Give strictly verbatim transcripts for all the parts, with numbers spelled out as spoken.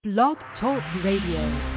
Blog Talk Radio.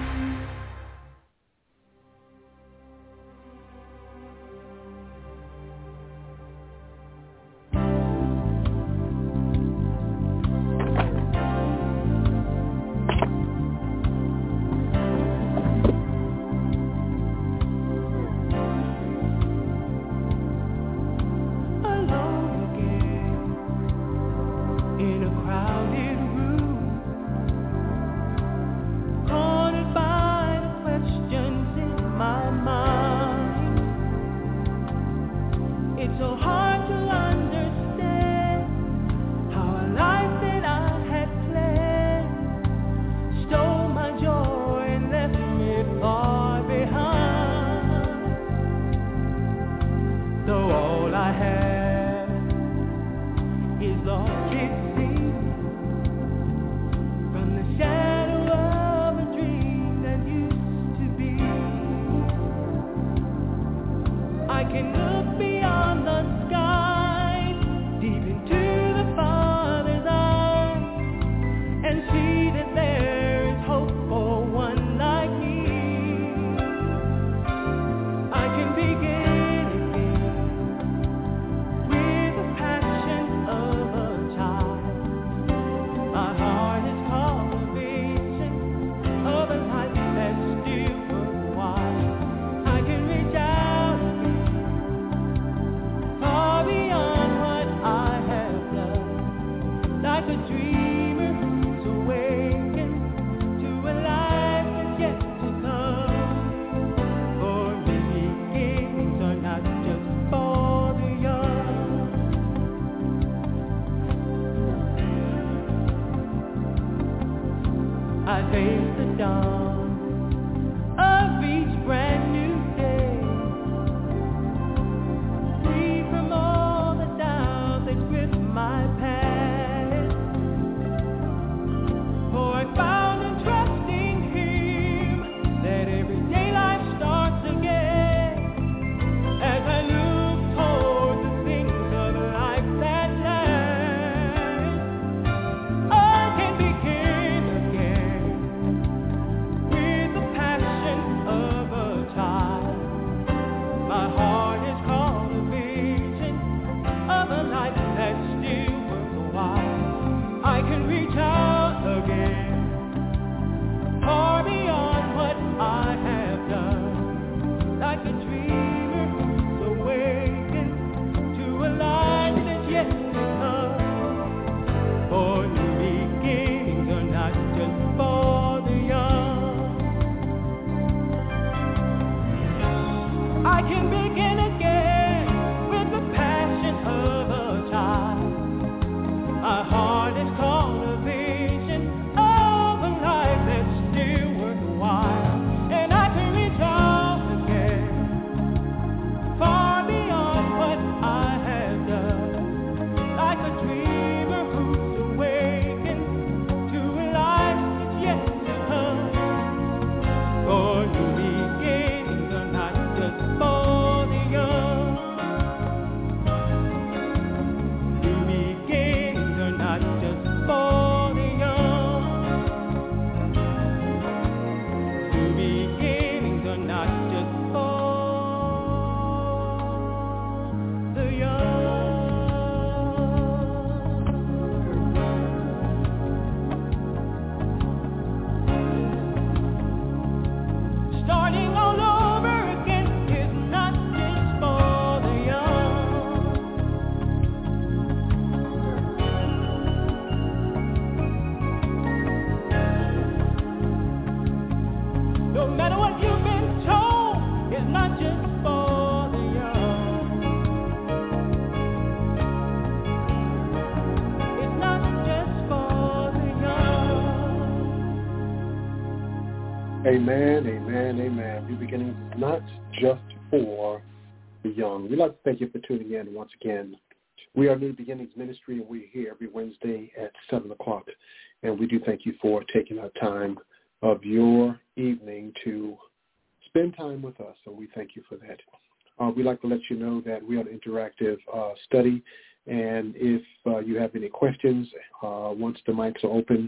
Amen, amen, amen. New beginnings is not just for the young. We'd like to thank you for tuning in once again. We are New Beginnings Ministry, and we're here every Wednesday at seven o'clock. And we do thank you for taking our time of your evening to spend time with us, and we thank you for that. Uh, we'd like to let you know that we are an interactive uh, study, and if uh, you have any questions, uh, once the mics are open,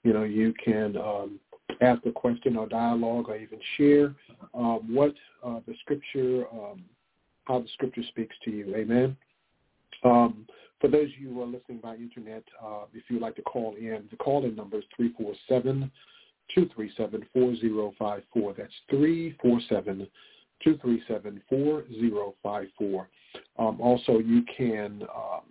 You know, you can um, ask a question or dialogue or even share um, what uh, the Scripture, um, how the Scripture speaks to you. Amen. Um, for those of you who are listening by internet, uh, if you would like to call in, the call-in number is three four seven, two three seven, four zero five four. That's three four seven, two three seven, four zero five four. Um, also, you can um,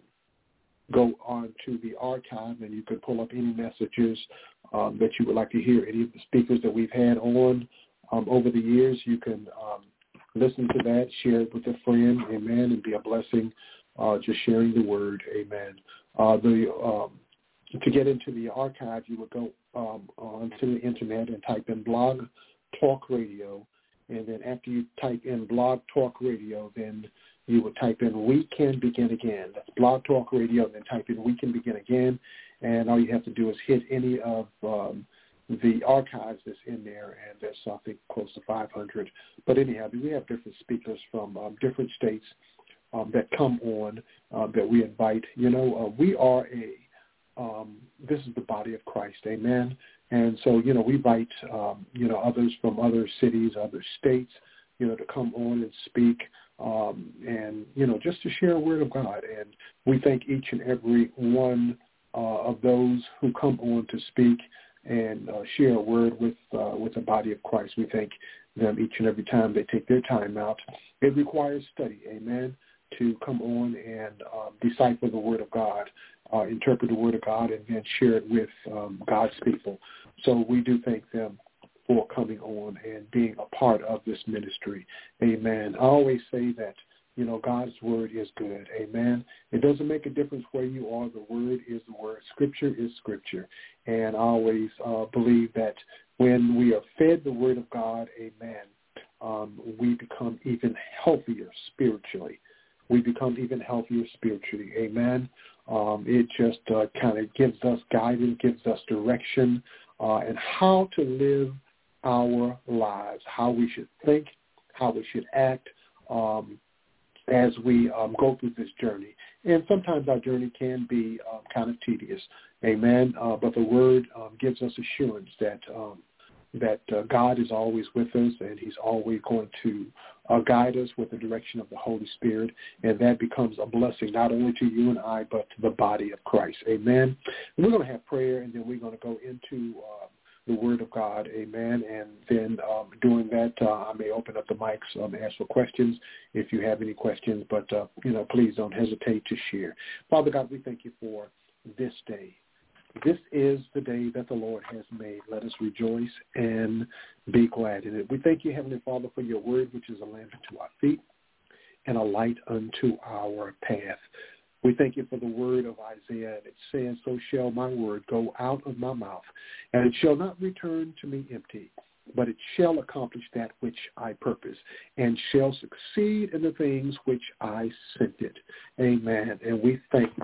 go on to the archive and you can pull up any messages um, that you would like to hear, any of the speakers that we've had on um, over the years. You can um, listen to that, share it with a friend, amen, and be a blessing. Uh, just sharing the word, amen. Uh, the um, to get into the archive, you would go um, onto the internet and type in Blog Talk Radio, and then after you type in Blog Talk Radio, then you would type in We Can Begin Again. That's Blog Talk Radio, and then type in We Can Begin Again, and all you have to do is hit any of um, the archives that's in there, and there's something close to five hundred. But anyhow, we have different speakers from um, different states Um, that come on, uh, that we invite. You know, uh, we are a, um, this is the body of Christ, amen? And so, you know, we invite, um, you know, others from other cities, other states, you know, to come on and speak um, and, you know, just to share a word of God. And we thank each and every one uh, of those who come on to speak and uh, share a word with, uh, with the body of Christ. We thank them each and every time they take their time out. It requires study, amen, to come on and um, decipher the Word of God, uh, interpret the Word of God, and then share it with um, God's people. So we do thank them for coming on and being a part of this ministry. Amen. I always say that, you know, God's Word is good. Amen. It doesn't make a difference where you are. The Word is the Word. Scripture is Scripture. And I always uh, believe that when we are fed the Word of God, amen, um, we become even healthier spiritually. We become even healthier spiritually. Amen. Um, it just uh, kind of gives us guidance, gives us direction, uh, and how to live our lives, how we should think, how we should act um, as we um, go through this journey. And sometimes our journey can be um, kind of tedious. Amen. Uh, but the Word um, gives us assurance that um, that uh, God is always with us, and he's always going to uh, guide us with the direction of the Holy Spirit, and that becomes a blessing not only to you and I, but to the body of Christ. Amen. And we're going to have prayer, and then we're going to go into uh, the Word of God. Amen. And then um, during that, uh, I may open up the mics um, and ask for questions if you have any questions, but, uh, you know, please don't hesitate to share. Father God, we thank you for this day. This is the day that the Lord has made. Let us rejoice and be glad in it. We thank you, Heavenly Father, for your word, which is a lamp unto our feet and a light unto our path. We thank you for the word of Isaiah. And it says, so shall my word go out of my mouth, and it shall not return to me empty, but it shall accomplish that which I purpose, and shall succeed in the things which I sent it. Amen. And we thank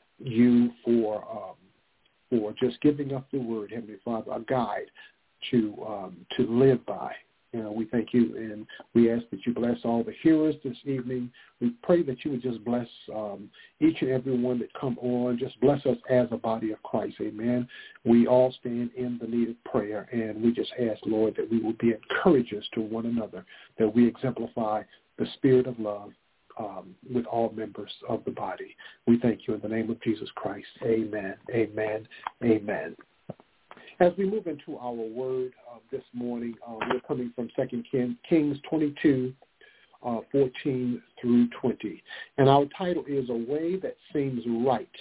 you for um, for just giving us the word, Heavenly Father, a guide to um, to live by. You know, we thank you, and we ask that you bless all the hearers this evening. We pray that you would just bless um, each and every one that come on. Just bless us as a body of Christ, amen. We all stand in the need of prayer, and we just ask, Lord, that we will be encouragers to one another, that we exemplify the spirit of love Um, with all members of the body. We thank you in the name of Jesus Christ. Amen, amen, amen. As we move into our word uh, this morning, uh, we're coming from Second Kings twenty-two, uh, fourteen through twenty. And our title is A Way That Seems Right.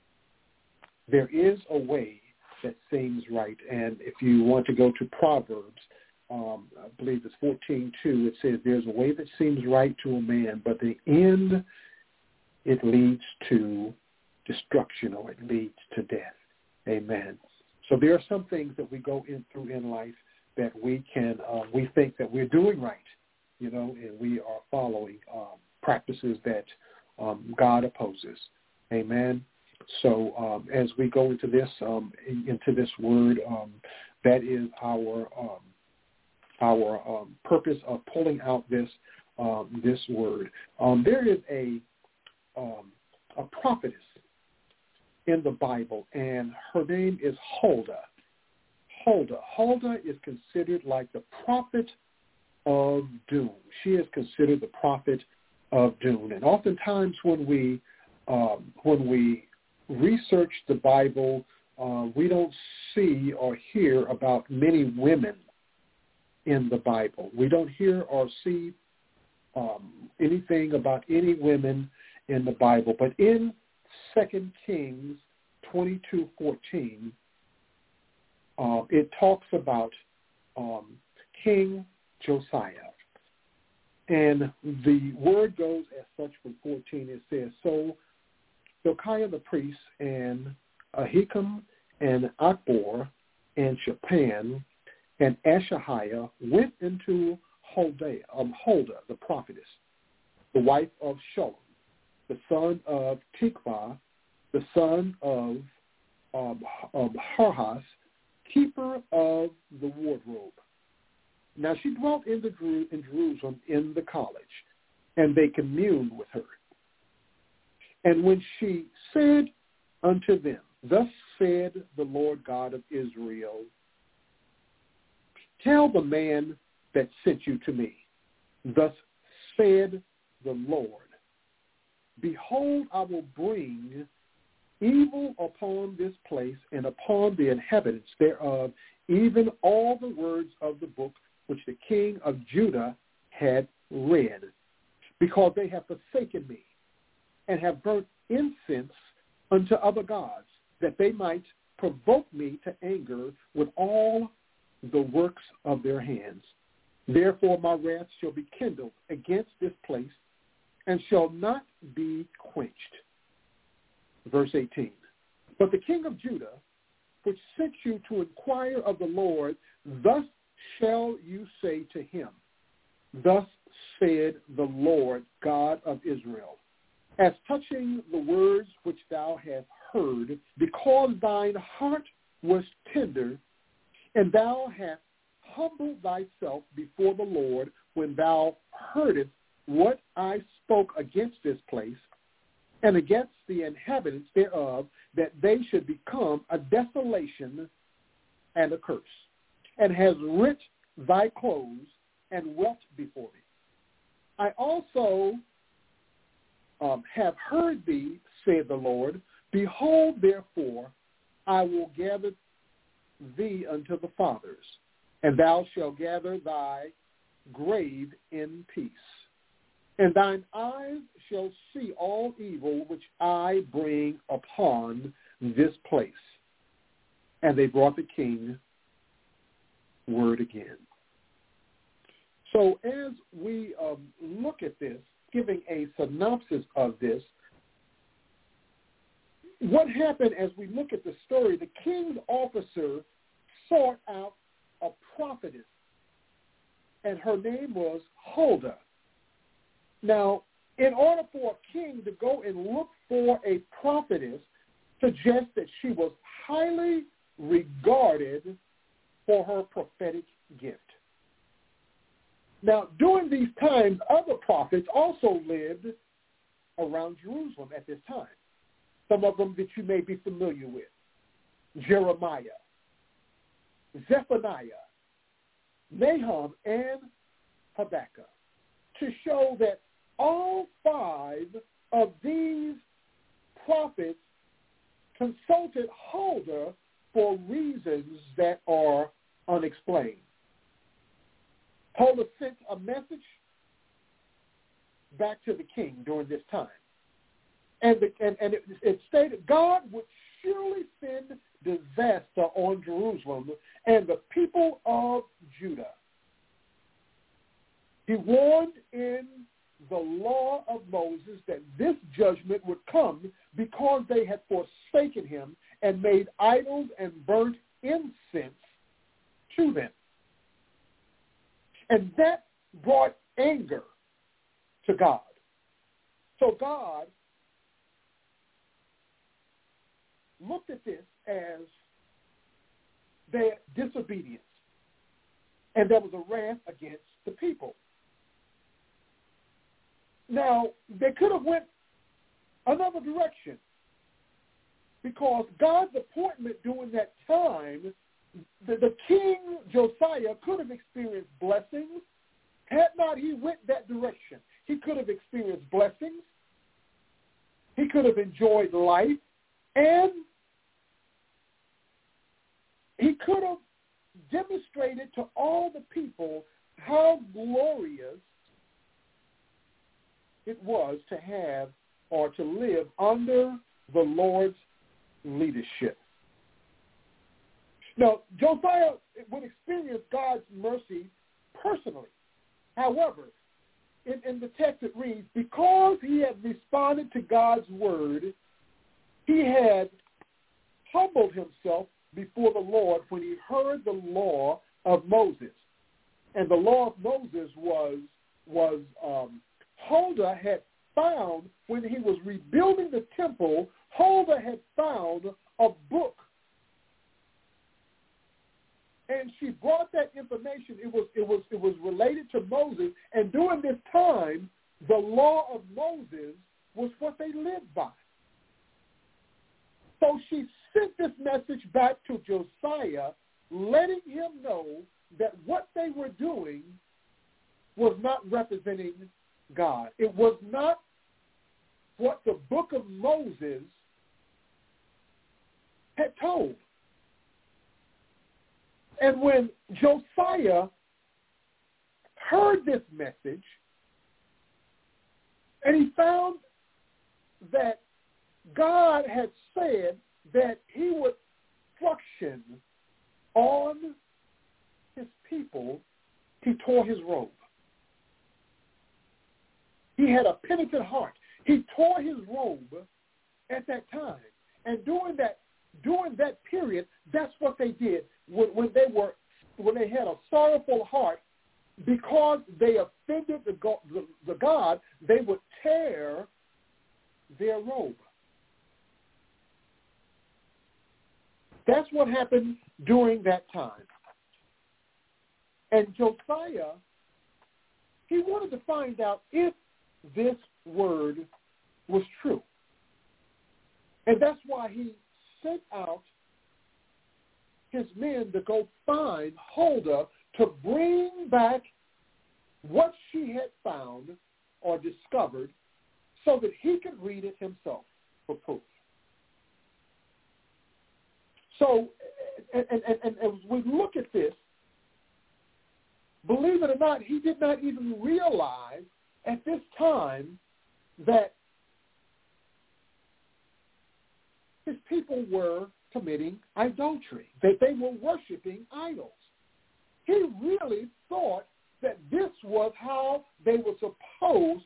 There is a way that seems right. And if you want to go to Proverbs, Um, I believe it's fourteen two, it says, there's a way that seems right to a man, but the end, it leads to destruction, or it leads to death. Amen. So there are some things that we go in through in life that we can, uh, we think that we're doing right, you know, and we are following um, practices that um, God opposes. Amen. So um, as we go into this, um, into this word, um, that is our um, our um, purpose of pulling out this um, this word. Um, there is a um, a prophetess in the Bible, and her name is Huldah. Huldah. Huldah is considered like the prophet of doom. She is considered the prophet of doom. And oftentimes when we um, when we research the Bible, uh, we don't see or hear about many women in the Bible. We don't hear or see um, anything about any women in the Bible. But in Second Kings twenty-two fourteen, uh, it talks about um, King Josiah. And the word goes as such from fourteen. It says, so Hilkiah the priest and Ahikam and Akbor and Shaphan and Ashahiah went into Huldah, um, Huldah, the prophetess, the wife of Shallum, the son of Tikvah, the son of um, um, Harhas, keeper of the wardrobe. Now she dwelt in, the, in Jerusalem in the college, and they communed with her. And when she said unto them, thus said the Lord God of Israel, tell the man that sent you to me, thus said the Lord, behold, I will bring evil upon this place and upon the inhabitants thereof, even all the words of the book which the king of Judah had read, because they have forsaken me and have burnt incense unto other gods, that they might provoke me to anger with all the works of their hands. Therefore my wrath shall be kindled against this place and shall not be quenched. Verse eighteen. But the king of Judah, which sent you to inquire of the Lord, thus shall you say to him, thus said the Lord God of Israel, as touching the words which thou hast heard, because thine heart was tender, and thou hast humbled thyself before the Lord when thou heardest what I spoke against this place, and against the inhabitants thereof, that they should become a desolation and a curse, and has rent thy clothes and wept before me. I also um, have heard thee, said the Lord. Behold, therefore, I will gather thee unto the fathers, and thou shalt gather thy grave in peace. And thine eyes shall see all evil which I bring upon this place. And they brought the king word again. So as we um, look at this, giving a synopsis of this, what happened as we look at the story, the king's officer sought out a prophetess, and her name was Huldah. Now, in order for a king to go and look for a prophetess suggests that she was highly regarded for her prophetic gift. Now, during these times, other prophets also lived around Jerusalem at this time. Some of them that you may be familiar with: Jeremiah, Zephaniah, Nahum, and Habakkuk, to show that all five of these prophets consulted Huldah for reasons that are unexplained. Huldah sent a message back to the king during this time. And, the, and, and it, it stated God would surely send disaster on Jerusalem and the people of Judah. He warned in the law of Moses that this judgment would come because they had forsaken him and made idols and burnt incense to them. And that brought anger to God. So God looked at this as their disobedience, and there was a wrath against the people. Now, they could have went another direction, because God's appointment during that time the, the king Josiah could have experienced blessings had not he went that direction. He could have experienced blessings. He could have enjoyed life, and he could have demonstrated to all the people how glorious it was to have or to live under the Lord's leadership. Now, Josiah would experience God's mercy personally. However, in, in the text it reads, because he had responded to God's word, he had humbled himself before the Lord when he heard the law of Moses. And the law of Moses was, was um, Huldah had found, when he was rebuilding the temple, Huldah had found a book. And she brought that information. It was it was it was related to Moses. And during this time, the law of Moses was what they lived by. So she sent this message back to Josiah, letting him know that what they were doing was not representing God. It was not what the book of Moses had told. And when Josiah heard this message, and he found that God had said that he would function on his people, he tore his robe. He had a penitent heart. He tore his robe at that time. And during that during that period, that's what they did. When, when they were when they had a sorrowful heart, because they offended the, the, the God, they would tear their robe. That's what happened during that time. And Josiah, he wanted to find out if this word was true. And that's why he sent out his men to go find Huldah to bring back what she had found or discovered so that he could read it himself for proof. So, and, and, and, and as we look at this, believe it or not, he did not even realize at this time that his people were committing idolatry, that they were worshiping idols. He really thought that this was how they were supposed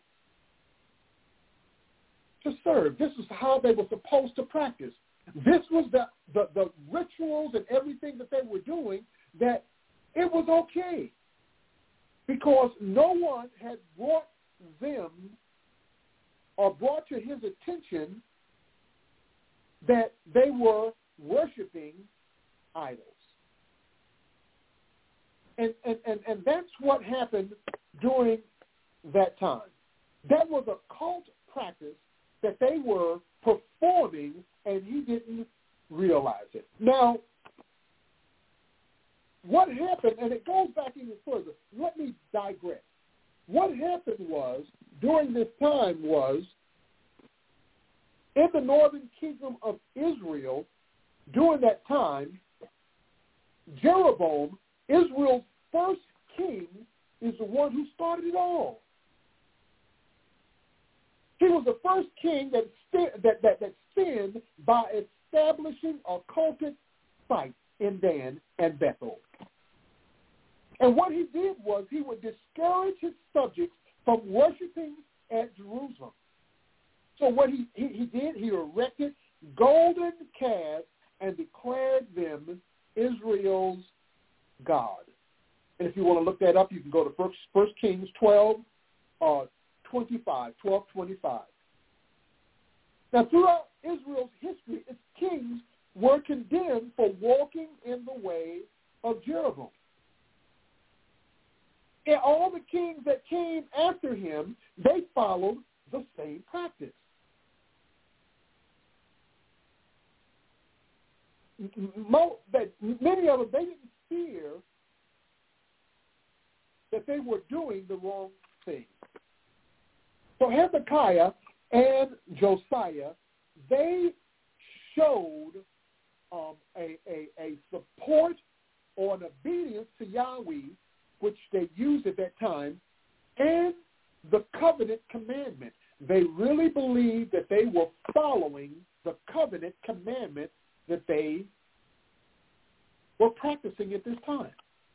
to serve. This is how they were supposed to practice. This was the, the, the rituals and everything that they were doing, that it was okay because no one had brought them or brought to his attention that they were worshiping idols. And, and, and, and that's what happened during that time. That was a cult practice that they were performing, and he didn't realize it. Now, what happened, and it goes back even further, let me digress. What happened was, during this time was, in the northern kingdom of Israel, during that time, Jeroboam, Israel's first king, is the one who started it all. He was the first king that that that, that sinned by establishing a cultic site in Dan and Bethel. And what he did was he would discourage his subjects from worshiping at Jerusalem. So what he, he, he did, he erected golden calves and declared them Israel's God. And if you want to look that up, you can go to First Kings twelve, uh, twenty-five, twelve twenty-five. Now, throughout Israel's history, its kings were condemned for walking in the way of Jeroboam. And all the kings that came after him, they followed the same practice. mo- that many of them, they didn't fear that they were doing the wrong thing. So Hezekiah and Josiah, they showed um, a, a, a support or an obedience to Yahweh, which they used at that time, and the covenant commandment. They really believed that they were following the covenant commandment that they were practicing at this time.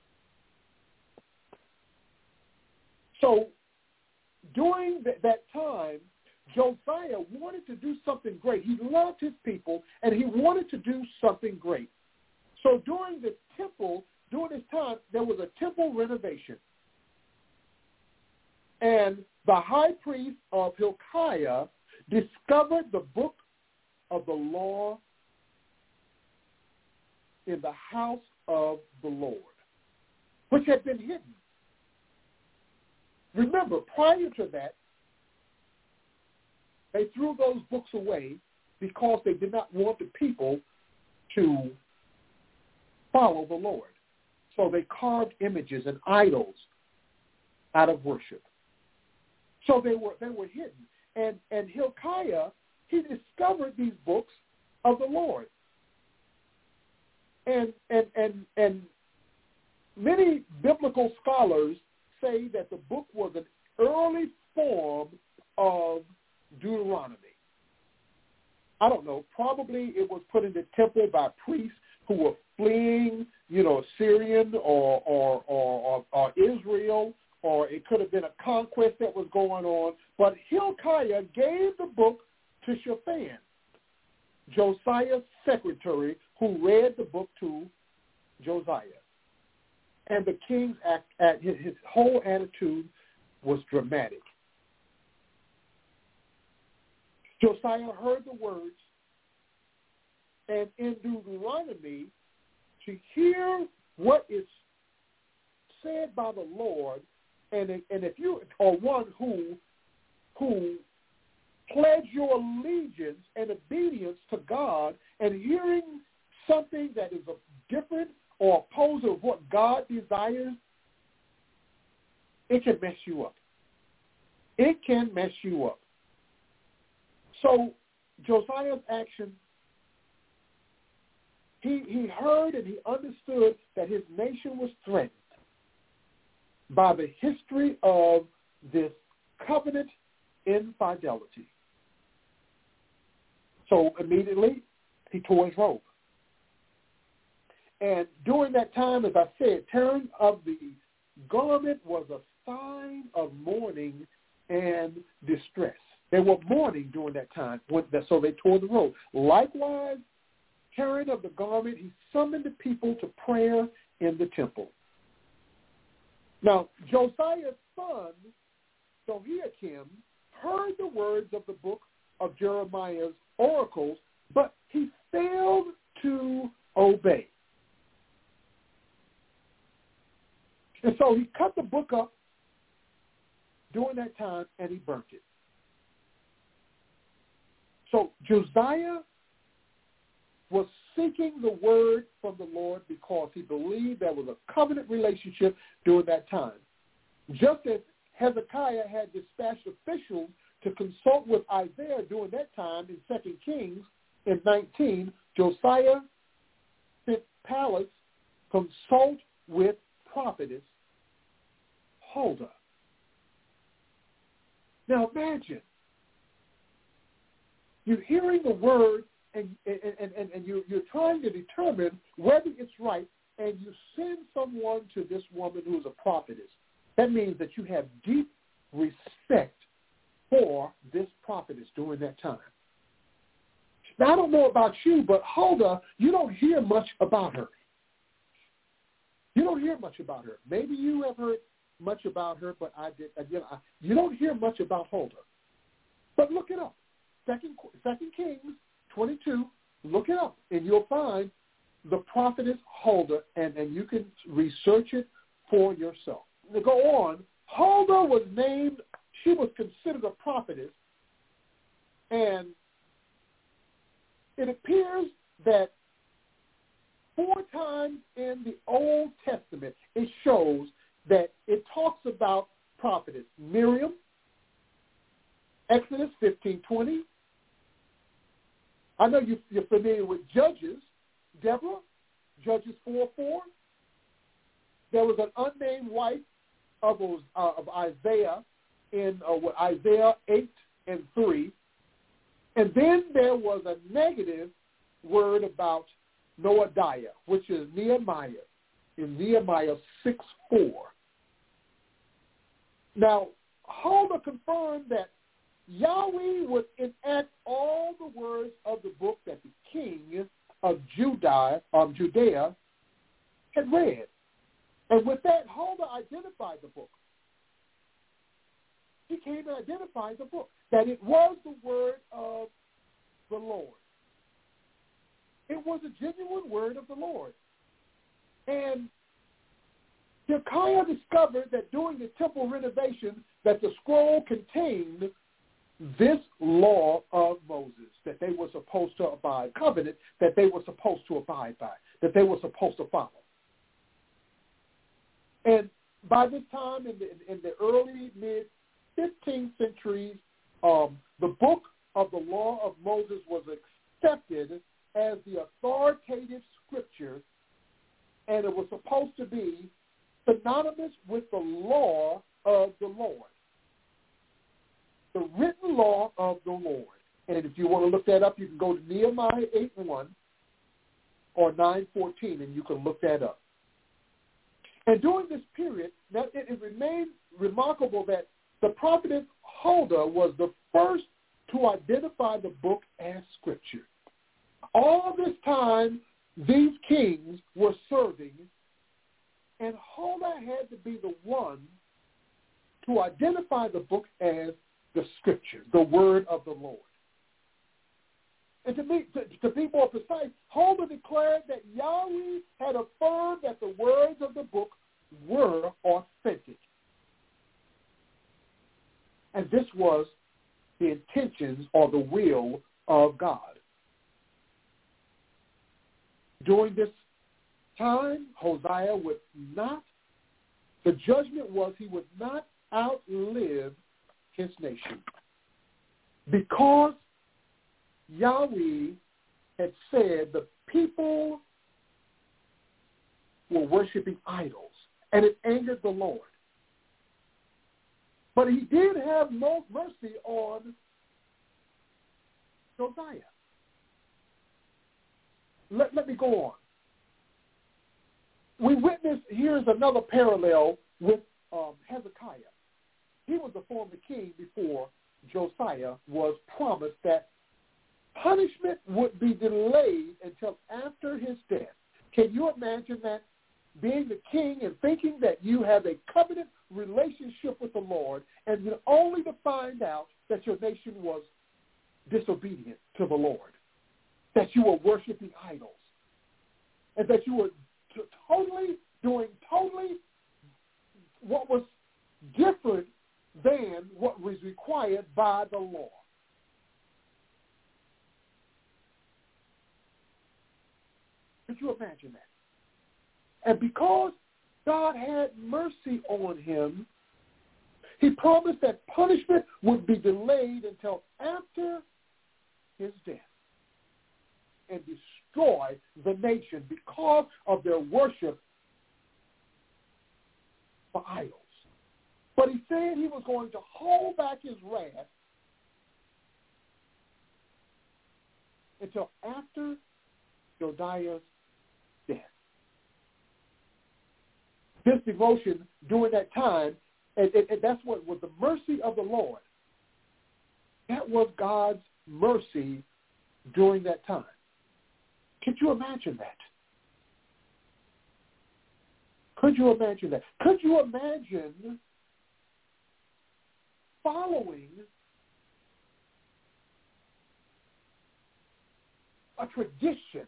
So during th- that time, Josiah wanted to do something great. He loved his people, and he wanted to do something great. So during the temple, during this time, there was a temple renovation. And the high priest of Hilkiah discovered the book of the law in the house of the Lord, which had been hidden. Remember, prior to that, they threw those books away because they did not want the people to follow the Lord. So they carved images and idols out of worship. So they were they were hidden. And and Hilkiah, he discovered these books of the Lord. And and and and many biblical scholars say that the book was an early form of Deuteronomy. I don't know. Probably it was put in the temple by priests who were fleeing, you know, Syrian or or or, or, or Israel, or it could have been a conquest that was going on. But Hilkiah gave the book to Shaphan, Josiah's secretary, who read the book to Josiah. And the king's act, at his, his whole attitude was dramatic. Josiah heard the words, and in Deuteronomy, to hear what is said by the Lord, and and if you are one who who pledge your allegiance and obedience to God, and hearing something that is a different or opposed of what God desires, it can mess you up. It can mess you up. So Josiah's action, he, he heard and he understood that his nation was threatened by the history of this covenant infidelity. So immediately he tore his robe. And during that time, as I said, tearing of the garment was a sign of mourning and distress. They were mourning during that time, so they tore the robe. Likewise, tearing of the garment, he summoned the people to prayer in the temple. Now, Josiah's son, Jehoiakim, heard the words of the book of Jeremiah's oracles, but he failed to obey. And so he cut the book up during that time, and he burnt it. So Josiah was seeking the word from the Lord because he believed there was a covenant relationship during that time. Just as Hezekiah had dispatched officials to consult with Isaiah during that time in Second Kings in nineteen, Josiah sent Pallas consult with prophetess Huldah. Now imagine, you're hearing the word and, and, and, and you're, you're trying to determine whether it's right, and you send someone to this woman who is a prophetess. That means that you have deep respect for this prophetess during that time. Now, I don't know about you, but Huldah, you don't hear much about her. You don't hear much about her. Maybe you have heard much about her, but I did. Again, I, you don't hear much about Huldah. But look it up. Second, Second Kings twenty-two. Look it up, and you'll find the prophetess Huldah, and, and you can research it for yourself. To go on, Huldah was named. She was considered a prophetess, and it appears that four times in the Old Testament, it shows that it talks about prophetess Miriam, Exodus fifteen twenty. I know you, you're familiar with Judges, Deborah, Judges four four. There was an unnamed wife of, uh, of Isaiah in uh, what, Isaiah eight and three. And then there was a negative word about Noadiah, which is Nehemiah, in Nehemiah six four. Now, Huldah confirmed that Yahweh would enact all the words of the book that the king of Judah, um, Judea had read. And with that, Huldah identified the book. He came and identified the book, that it was the word of the Lord. It was a genuine word of the Lord. And Hilkiah discovered that during the temple renovation that the scroll contained this law of Moses, that they were supposed to abide, covenant that they were supposed to abide by, that they were supposed to follow. And by this time, in the, in the early, mid-fifteenth centuries, um, the book of the law of Moses was accepted as the authoritative scripture, and it was supposed to be synonymous with the law of the Lord, the written law of the Lord. And if you want to look that up, you can go to Nehemiah eight one or nine fourteen, and you can look that up. And during this period, now it, it remained remarkable that the prophetess Huldah was the first to identify the book as scripture. All this time, these kings were serving, and Huldah had to be the one to identify the book as the scripture, the word of the Lord. And to be, to, to be more precise, Huldah declared that Yahweh had affirmed that the words of the book were authentic. And this was the intentions or the will of God. During this time, Hosea would not, the judgment was he would not outlive his nation, because Yahweh had said the people were worshiping idols, and it angered the Lord. But he did have no mercy on Josiah. Let, let me go on. We witness, here's another parallel with um, Hezekiah. He was a former king before Josiah was promised that punishment would be delayed until after his death. Can you imagine that? Being the king and thinking that you have a covenant relationship with the Lord, and you're only to find out that your nation was disobedient to the Lord, that you were worshiping idols, and that you were t- totally doing totally what was different than what was required by the law. Could you imagine that? And because God had mercy on him, he promised that punishment would be delayed until after his death and destroy the nation because of their worship for idols. But he said he was going to hold back his wrath until after Josiah's death. This devotion during that time, and, and, and that's what was the mercy of the Lord. That was God's mercy during that time. Could you imagine that? Could you imagine that? Could you imagine following a tradition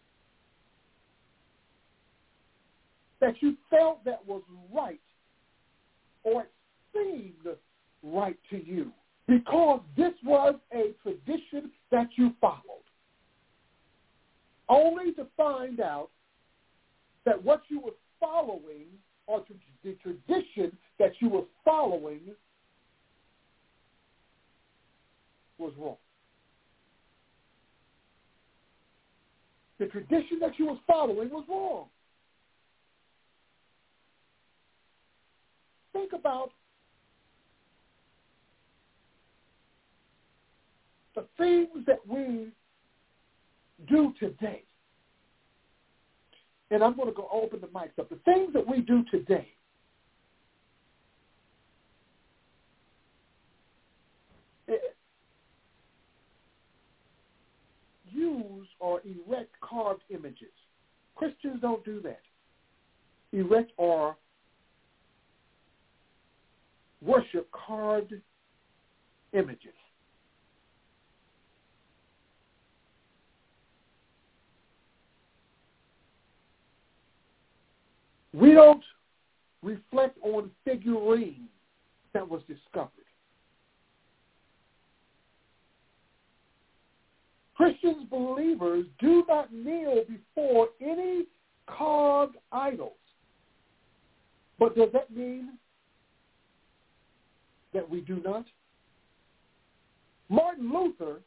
that you felt that was right, or it seemed right to you, because this was a tradition that you followed, only to find out that what you were following, or to the tradition that you were following, was wrong. The tradition that you was following was wrong. Think about the things that we do today. And I'm going to go open the mics up. The things that we do today use or erect carved images. Christians don't do that. Erect or worship carved images. We don't reflect on figurines that was discovered. Christians, believers, do not kneel before any carved idols. But does that mean that we do not? Martin Luther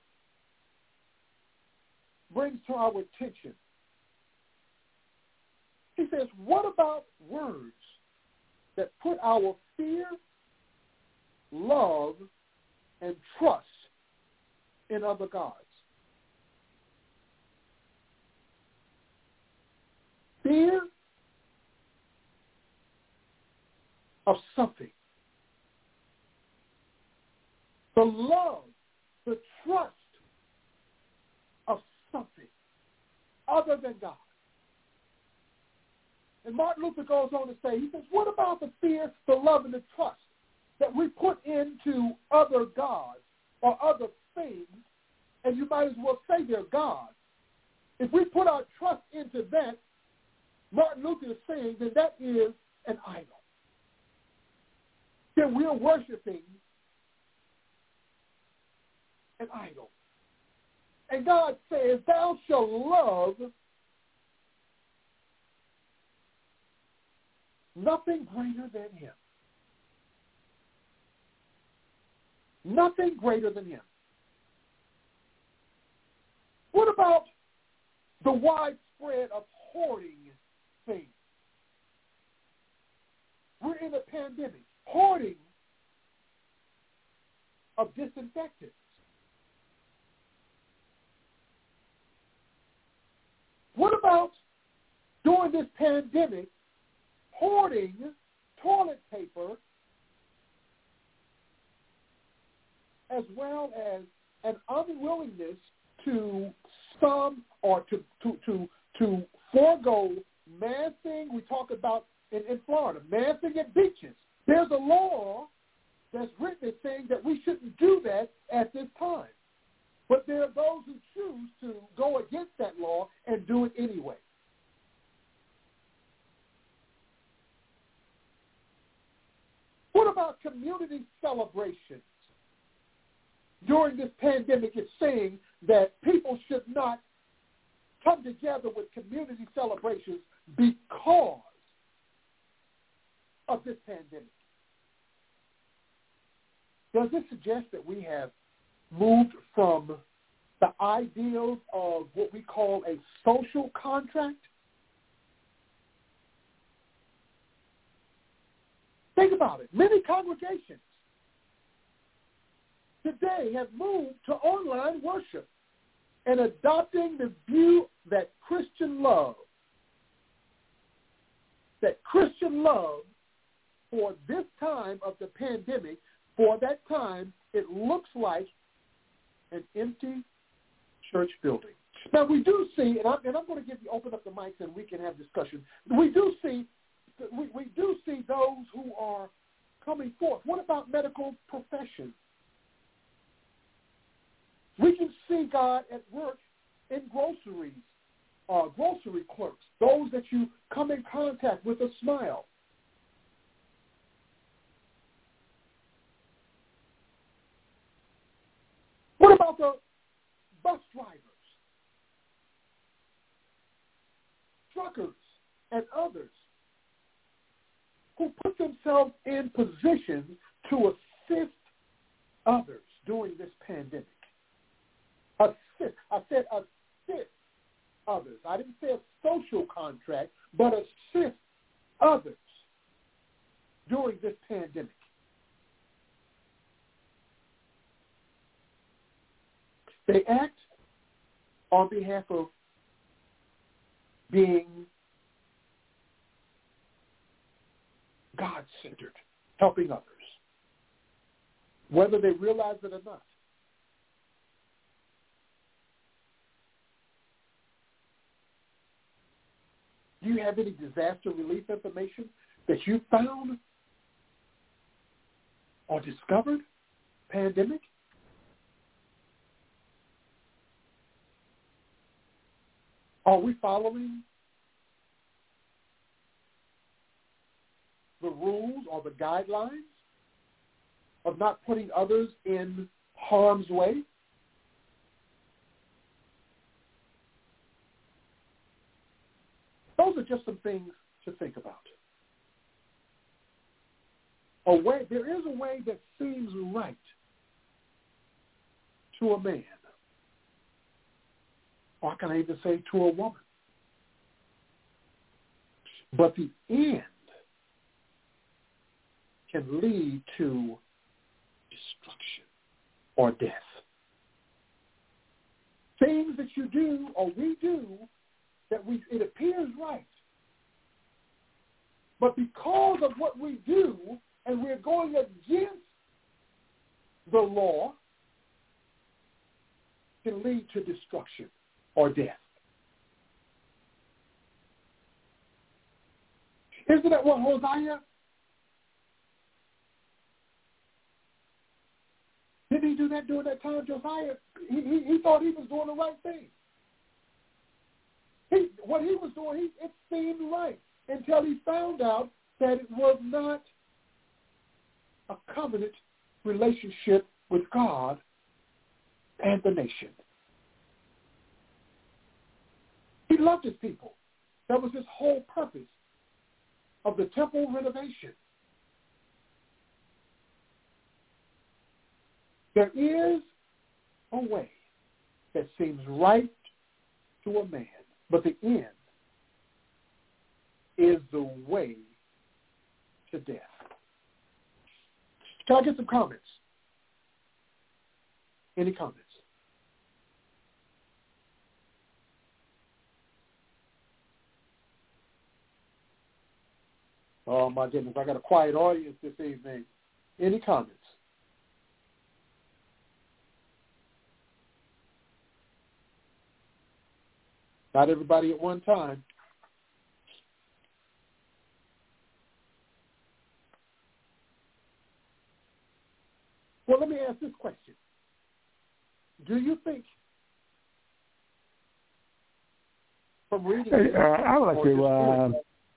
brings to our attention, he says, what about words that put our fear, love, and trust in other gods? Fear of something. The love, the trust of something other than God. And Martin Luther goes on to say, he says, what about the fear, the love, and the trust that we put into other gods or other things, and you might as well say they're gods? If we put our trust into that, Martin Luther is saying that that is an idol. That we're worshiping an idol. And God says, thou shalt love nothing greater than him. Nothing greater than him. What about the widespread of hoarding things? We're in a pandemic. Hoarding of disinfectants. What about during this pandemic, hoarding toilet paper as well as an unwillingness to some or to to to, to forego massing? We talk about in, in Florida, massing at beaches. There's a law that's written saying that we shouldn't do that at this time. But there are those who choose to go against that law and do it anyway. What about community celebrations? During this pandemic, it's saying that people should not come together with community celebrations because of this pandemic. Does this suggest that we have moved from the ideals of what we call a social contract? Think about it. Many congregations today have moved to online worship and adopting the view that Christian love, that Christian love for this time of the pandemic, for that time, it looks like an empty church building. Now, we do see, and I'm, and I'm going to give you, open up the mics and we can have discussion. We do see, we, we do see those who are coming forth. What about medical professions? We can see God at work in groceries, uh, grocery clerks, those that you come in contact with a smile. What about the bus drivers, truckers, and others who put themselves in position to assist others during this pandemic. Assist. I said assist others. I didn't say a social contract, but assist others during this pandemic. They act on behalf of being God-centered, helping others, whether they realize it or not. Do you have any disaster relief information that you found or discovered pandemic? Are we following the rules or the guidelines of not putting others in harm's way? Those are just some things to think about. A way, there is a way that seems right to a man, or can I even say to a woman. But the end can lead to destruction or death. Things that you do or we do that we it appears right, but because of what we do and we're going against the law, can lead to destruction or death. Isn't that what Hosea? Didn't he do that during that time, Josiah? He, he, he thought he was doing the right thing. He, what he was doing, he, it seemed right until he found out that it was not a covenant relationship with God and the nation. He loved his people. That was his whole purpose of the temple renovation. There is a way that seems right to a man, but the end is the way to death. Can I get some comments? Any comments? Oh, my goodness. I got a quiet audience this evening. Any comments? Not everybody at one time. Well, let me ask this question. Do you think, from reading... Hey, uh, I would like to... Uh,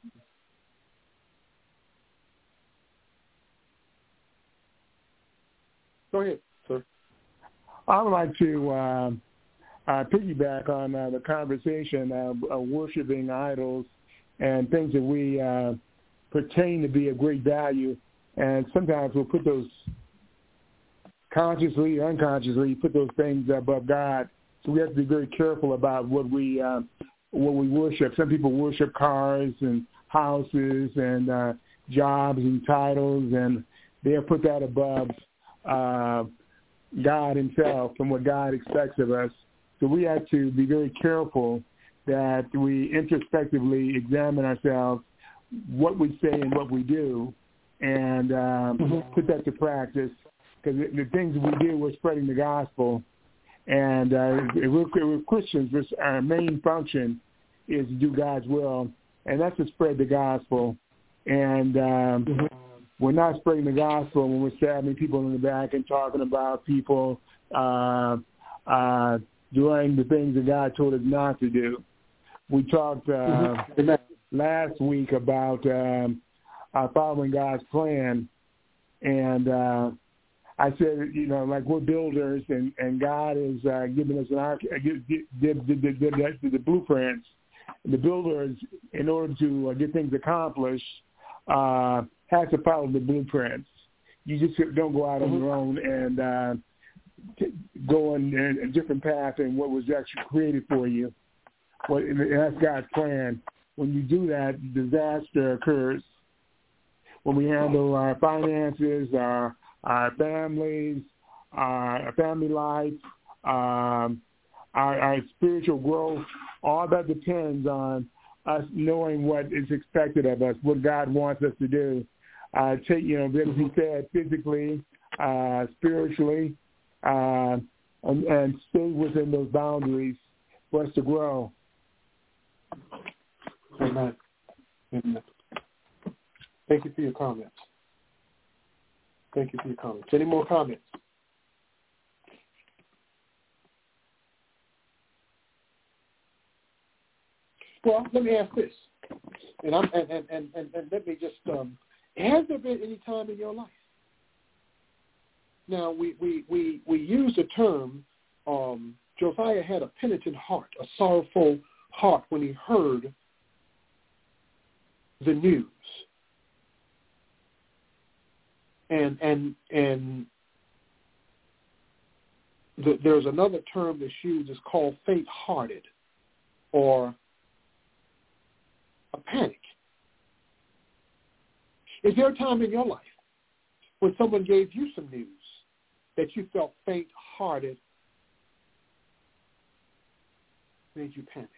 Go ahead, sir. I would like to uh, uh, piggyback on uh, the conversation of uh, worshiping idols and things that we uh, pertain to be of great value. And sometimes we'll put those consciously or unconsciously, put those things above God. So we have to be very careful about what we uh, what we worship. Some people worship cars and houses and uh, jobs and titles, and they'll put that above uh, God himself and what God expects of us. So we have to be very careful that we introspectively examine ourselves, what we say and what we do, and um, mm-hmm. put that to practice. Because the things we do, we're spreading the gospel. And uh, if we're, if we're Christians, our main function is to do God's will, and that's to spread the gospel. And um, mm-hmm. we're not spreading the gospel when we're stabbing people in the back and talking about people uh, uh, doing the things that God told us not to do. We talked uh, mm-hmm. last week about um, uh, following God's plan, and uh, I said, you know, like we're builders, and, and God is uh, giving us an arch- did, did, did, did, did the blueprints, the builders, in order to uh, get things accomplished, uh, has to follow the blueprints. You just don't go out mm-hmm. on your own and uh, t- go on a different path than what was actually created for you. Well, that's God's plan. When you do that, disaster occurs. When we handle our finances, our our families, our family life, um, our, our spiritual growth, all that depends on us knowing what is expected of us, what God wants us to do. Uh, take, you know, as he said, physically, uh, spiritually, uh, and, and stay within those boundaries for us to grow. Amen. Amen. Thank you for your comments. Thank you for your comments. Any more comments? Well, let me ask this, and I'm and and and, and, and let me just. Um, has there been any time in your life? Now we we we we use the term. Um, Josiah had a penitent heart, a sorrowful heart when he heard the news. And and and the, there's another term that's used. It's called faint-hearted, or a panic. Is there a time in your life when someone gave you some news that you felt faint-hearted, made you panic?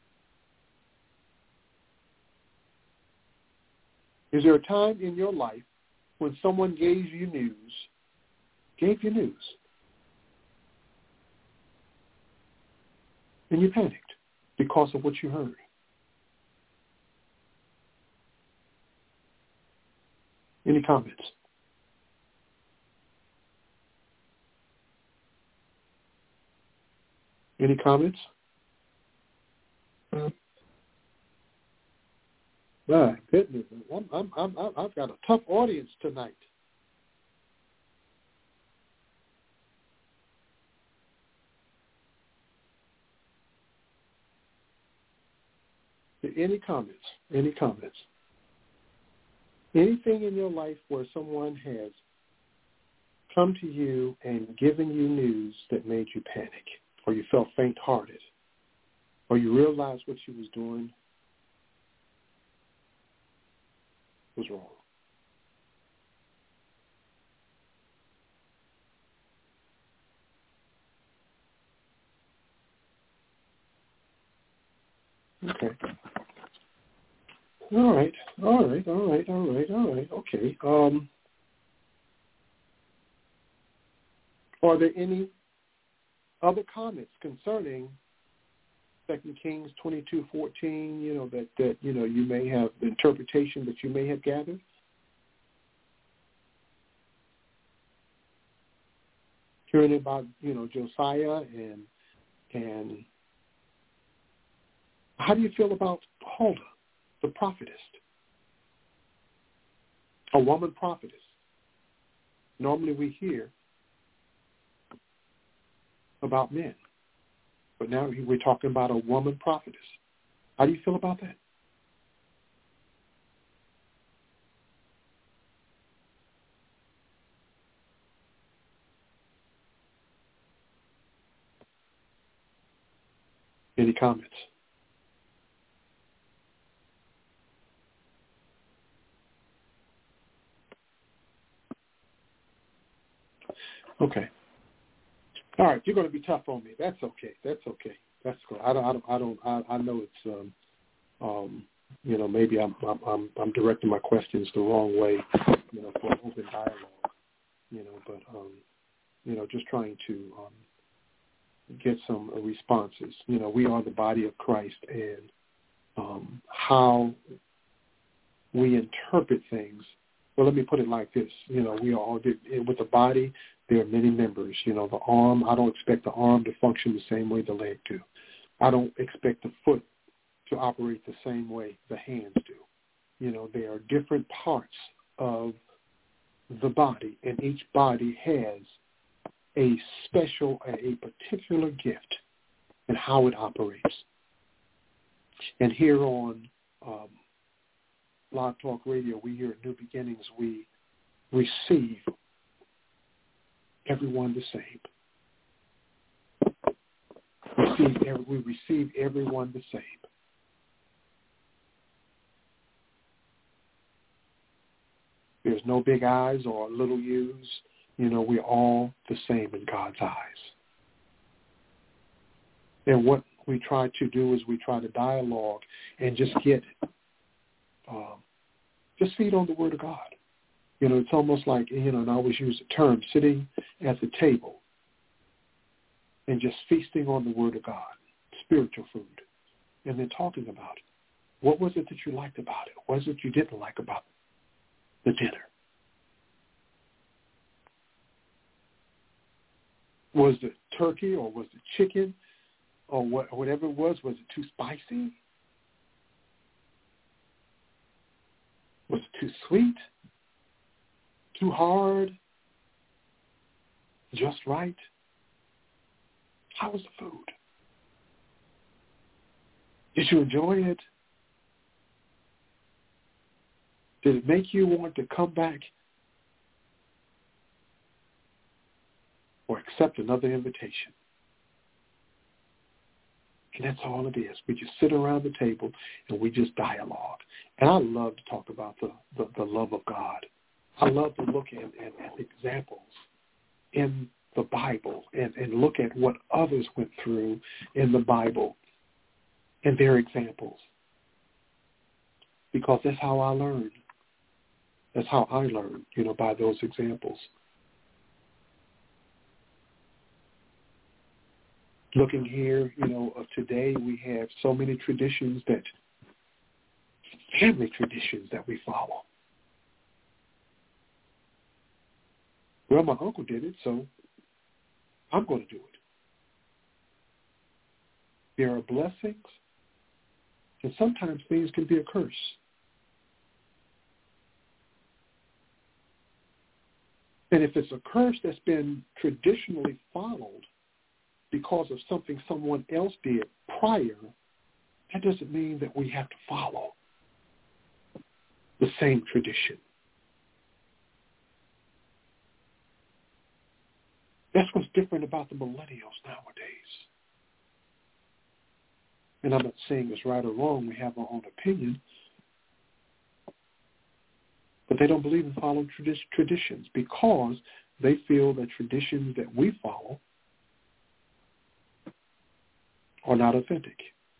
Is there a time in your life when someone gave you news, gave you news, and you panicked because of what you heard? Any comments? Any comments? Uh, My goodness, I'm, I'm, I'm, I've got a tough audience tonight. Any comments? Any comments? Anything in your life where someone has come to you and given you news that made you panic, or you felt faint-hearted, or you realized what you was doing was wrong? Okay. All right. All right. All right. All right. All right. Okay. Um, are there any other comments concerning Second Kings twenty-two fourteen? You know that that you know you may have the interpretation that you may have gathered. Hearing about you know Josiah and and how do you feel about Huldah, the prophetess, a woman prophetess? Normally we hear about men, but now we're talking about a woman prophetess. How do you feel about that? Any comments? Okay. All right, you're going to be tough on me. That's okay. That's okay. That's good. I don't. I don't. I don't. I, I know it's. Um, um, you know, maybe I'm. I'm. I'm I'm directing my questions the wrong way. You know, for an open dialogue. You know, but um, you know, just trying to um, get some uh, responses. You know, we are the body of Christ, and um, how we interpret things. Well, let me put it like this. You know, we are all with the body. There are many members. You know, the arm, I don't expect the arm to function the same way the leg do. I don't expect the foot to operate the same way the hands do. You know, there are different parts of the body, and each body has a special, a particular gift in how it operates. And here on um, Blog Talk Radio, we here at New Beginnings, we receive everyone the same. Receive every, we receive everyone the same. There's no big I's or little U's. You know, we're all the same in God's eyes. And what we try to do is we try to dialogue and just get, um, just feed on the Word of God. You know, it's almost like, you know, and I always use the term, sitting at the table and just feasting on the Word of God, spiritual food, and then talking about it. What was it that you liked about it? What was it you didn't like about the dinner? Was the turkey or was the chicken or what, whatever it was, was it too spicy? Was it too sweet? Too hard? Just right? How was the food? Did you enjoy it? Did it make you want to come back or accept another invitation? And that's all it is. We just sit around the table and we just dialogue. And I love to talk about the, the, the love of God. I love to look at, at, at examples in the Bible and, and look at what others went through in the Bible and their examples. Because that's how I learn. That's how I learn, you know, by those examples. Looking here, you know, of today, we have so many traditions that, family traditions that we follow. Well, my uncle did it, so I'm going to do it. There are blessings, and sometimes things can be a curse. And if it's a curse that's been traditionally followed because of something someone else did prior, that doesn't mean that we have to follow the same tradition. That's what's different about the millennials nowadays. And I'm not saying it's right or wrong. We have our own opinion. But they don't believe in following tradi- traditions because they feel that traditions that we follow are not authentic.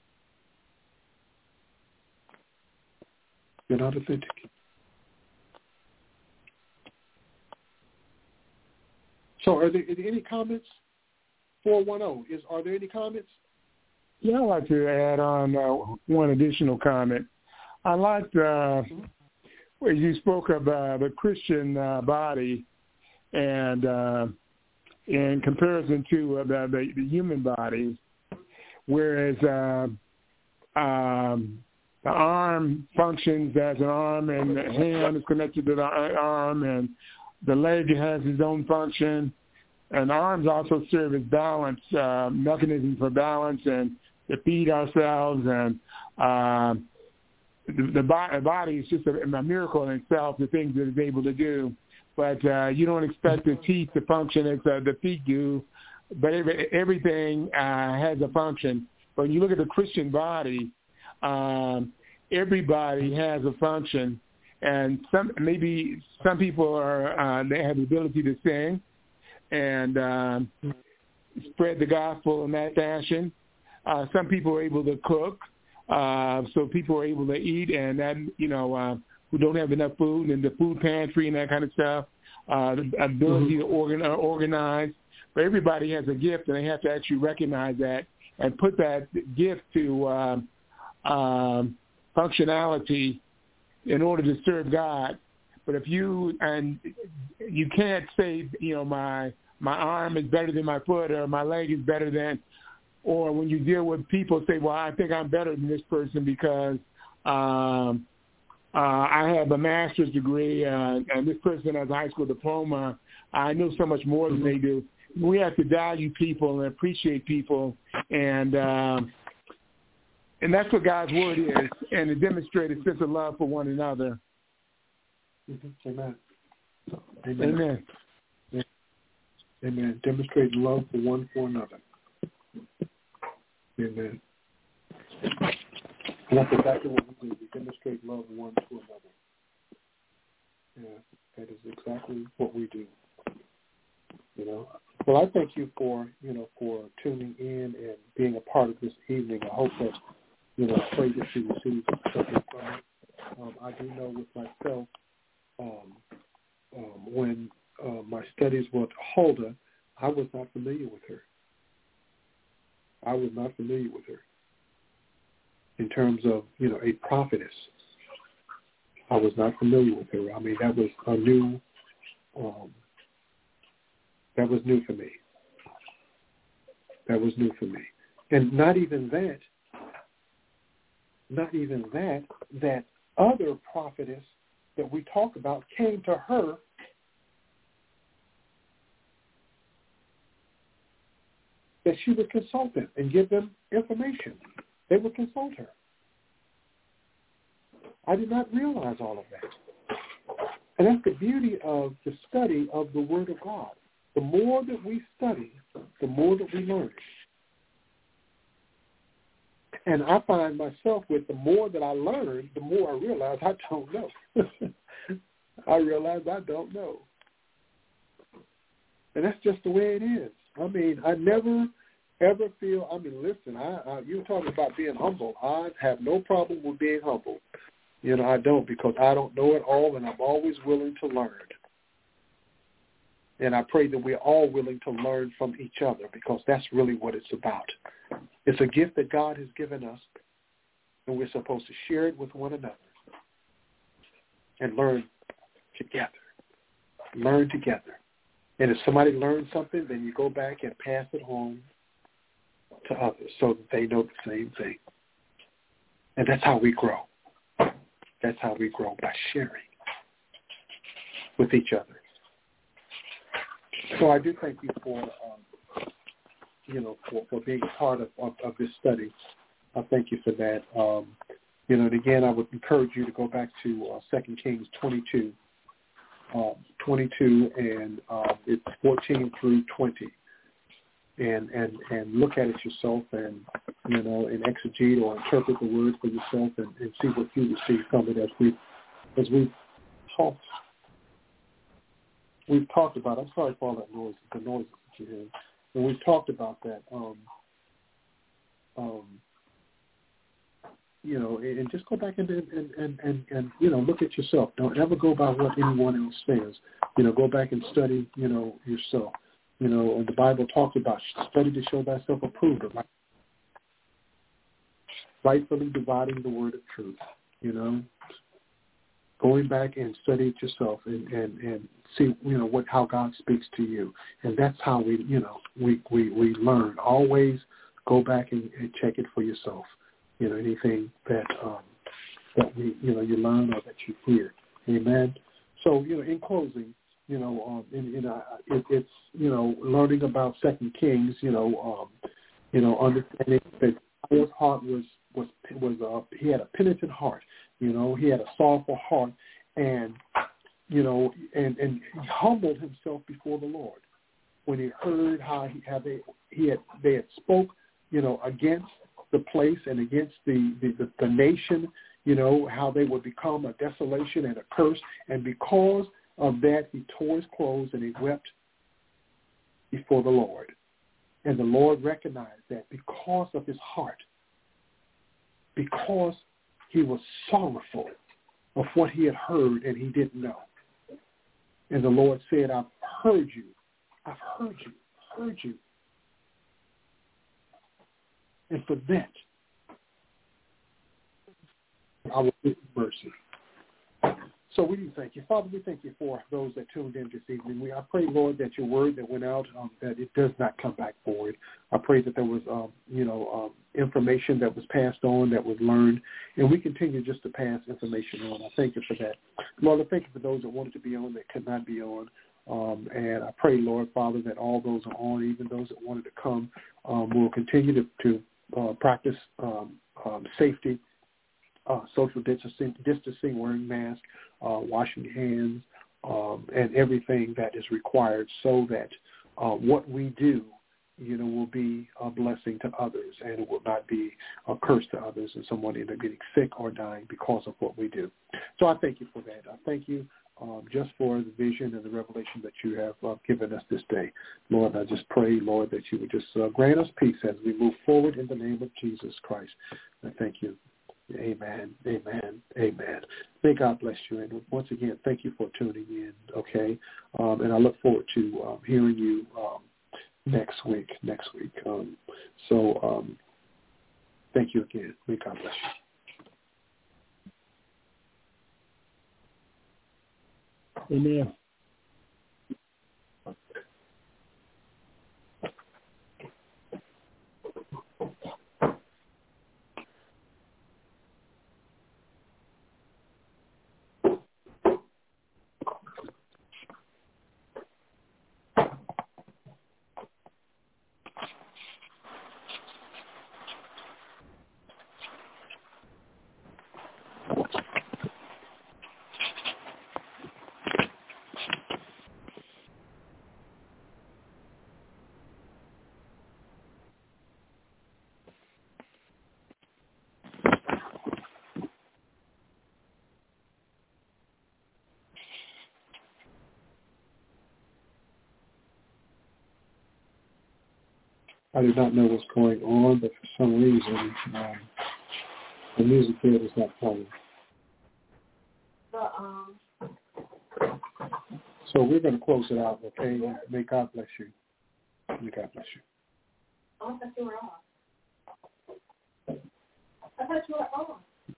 They're not authentic. So are there any comments? four one zero, is, are there any comments? Yeah, I'd like to add on uh, one additional comment. I liked uh, where you spoke of uh, the Christian uh, body and uh, in comparison to uh, the, the, the human body, whereas uh, um, the arm functions as an arm and the hand is connected to the arm and the leg has its own function, and arms also serve as balance uh, mechanisms for balance and to feed ourselves. And uh, the, the, body, the body is just a, a miracle in itself, the things that it's able to do. But uh, you don't expect the teeth to function as uh, the feet do. But every, everything uh, has a function. But when you look at the Christian body, um, everybody has a function. And some maybe some people are uh, they have the ability to sing and um, spread the gospel in that fashion. Uh, some people are able to cook, uh, so people are able to eat, and that you know uh, who don't have enough food and the food pantry and that kind of stuff. Uh, the ability mm-hmm. to organ, uh, organize. But everybody has a gift, and they have to actually recognize that and put that gift to um, um, functionality in order to serve God. But if you, and you can't say, you know, my my arm is better than my foot or my leg is better than, or when you deal with people say, well, I think I'm better than this person because um, uh, I have a master's degree uh, and this person has a high school diploma. I know so much more than they do. We have to value people and appreciate people and um, And that's what God's word is, and to demonstrate a sense of love for one another. Mm-hmm. Amen. Amen. Amen. Amen. Amen. Demonstrate love for one for another. Amen. And that's exactly what we do. We demonstrate love one to another. Yeah, that is exactly what we do. You know. Well, I thank you for, you know, for tuning in and being a part of this evening. I hope that, you know, I pray that you receive something from it. Um, I do know with myself, um, um, when uh, my studies with Huldah, I was not familiar with her. I was not familiar with her in terms of, you know, a prophetess. I was not familiar with her. I mean, that was a new, um, that was new for me. That was new for me. And not even that, not even that, that other prophetess that we talk about came to her that she would consult them and give them information. They would consult her. I did not realize all of that. And that's the beauty of the study of the Word of God. The more that we study, the more that we learn. And I find myself with the more that I learn, the more I realize I don't know. I realize I don't know. And that's just the way it is. I mean, I never, ever feel, I mean, listen, I, I, you're talking about being humble. I have no problem with being humble. You know, I don't, because I don't know it all, and I'm always willing to learn. And I pray that we're all willing to learn from each other, because that's really what it's about. It's a gift that God has given us, and we're supposed to share it with one another and learn together. Learn together. And if somebody learns something, then you go back and pass it on to others so that they know the same thing. And that's how we grow. That's how we grow, by sharing with each other. So I do thank you for, um, you know, for, for being part of, of, of this study. I thank you for that. Um, you know, and again, I would encourage you to go back to uh, Second Kings twenty-two, um, twenty-two, and uh, it's fourteen through twenty, and and and look at it yourself, and you know, and exegete or interpret the word for yourself, and, and see what you receive from it as we as we talk. We've talked about, I'm sorry for all that noise, the noises that you hear. And we've talked about that, um, um, you know, and, and just go back and, and, and, and, and, you know, look at yourself. Don't ever go by what anyone else says. You know, go back and study, you know, yourself. You know, and the Bible talks about study to show thyself approved, right? Rightfully dividing the word of truth, you know. Going back and study it yourself and, and, and see, you know, what how God speaks to you. And that's how we, you know, we, we, we learn. Always go back and, and check it for yourself. You know, anything that um, that we, you know, you learn or that you hear. Amen. So, you know, in closing, you know, um, in, in, uh, it, it's, you know, learning about Second Kings, you know, um, you know, understanding that his heart was, was, was uh, he had a penitent heart. You know, he had a sorrowful heart, and, you know, and, and he humbled himself before the Lord when he heard how he, how they, he had, they had spoke, you know, against the place and against the, the, the, the nation, you know, how they would become a desolation and a curse. And because of that, he tore his clothes and he wept before the Lord. And the Lord recognized that because of his heart, because he was sorrowful of what he had heard and he didn't know. And the Lord said, I've heard you. I've heard you. Heard you. And for that, I will give you mercy. So we do thank you. Father, we thank you for those that tuned in this evening. We, I pray, Lord, that your word that went out, um, that it does not come back void. I pray that there was, um, you know, um, information that was passed on, that was learned, and we continue just to pass information on. I thank you for that. Lord, I thank you for those that wanted to be on that could not be on. Um, and I pray, Lord, Father, that all those are on, even those that wanted to come, um, will continue to, to uh, practice um, um, safety, uh, social distancing, distancing, wearing masks, uh, washing hands, um, and everything that is required so that uh, what we do, you know, will be a blessing to others, and it will not be a curse to others and someone either getting sick or dying because of what we do. So I thank you for that. I thank you um, just for the vision and the revelation that you have uh, given us this day. Lord, I just pray, Lord, that you would just uh, grant us peace as we move forward in the name of Jesus Christ. I thank you. Amen, amen, amen. May God bless you. And once again, thank you for tuning in, okay? Um, and I look forward to um, hearing you um, next week, next week. Um, so um, thank you again. May God bless you. Amen. I do not know what's going on, but for some reason, um, the music here is not playing. Um, so we're going to close it out, okay? May God bless you. May God bless you. I thought you were off. I thought you were off.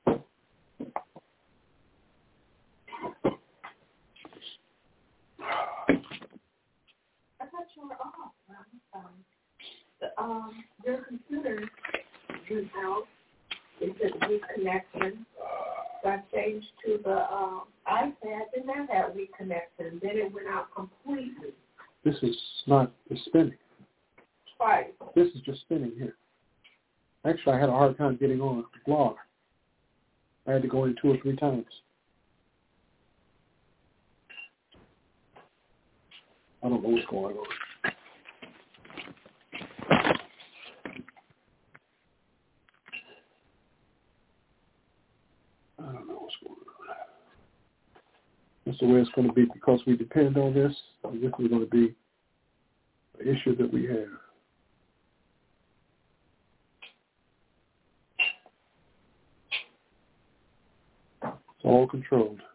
I thought you were off. I'm sorry. The, um, your computer went out. It said reconnection. So I changed to the um, iPad. Didn't have that reconnection. Then it went out completely. This is not, it's spinning. Twice. This is just spinning here. Actually, I had a hard time getting on the blog. I had to go in two or three times. I don't know what's going on. I don't know what's going on. That's the way it's going to be because we depend on this. This is going to be an issue that we have. It's all controlled.